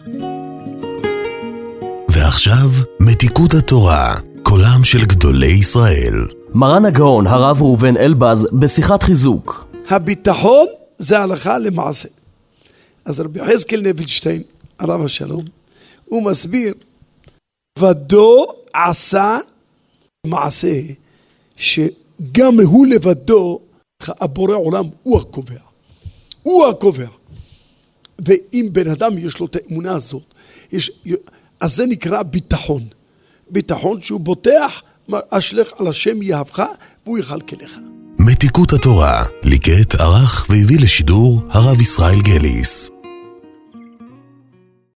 ועכשיו, מתיקות התורה, קולם של גדולי ישראל. מרן הגאון הרב ראובן אלבז בשיחת חיזוק. הביטחון זה הלכה למעשה. אז רבי יחזקאל נבלשטיין, עליו השלום, הוא מסביר, לבדו עשה מעשה שגם הוא לבדו, הבורא עולם הוא הקובע. הוא הקובע. ואם בן אדם יש לו את האמונה הזאת, אז זה נקרא ביטחון. ביטחון שהוא בוטח, אשלך על השם יהבך, והוא יכלכלך. מתיקות התורה, ליקט, ערך והביא לשידור הרב ישראל גליס.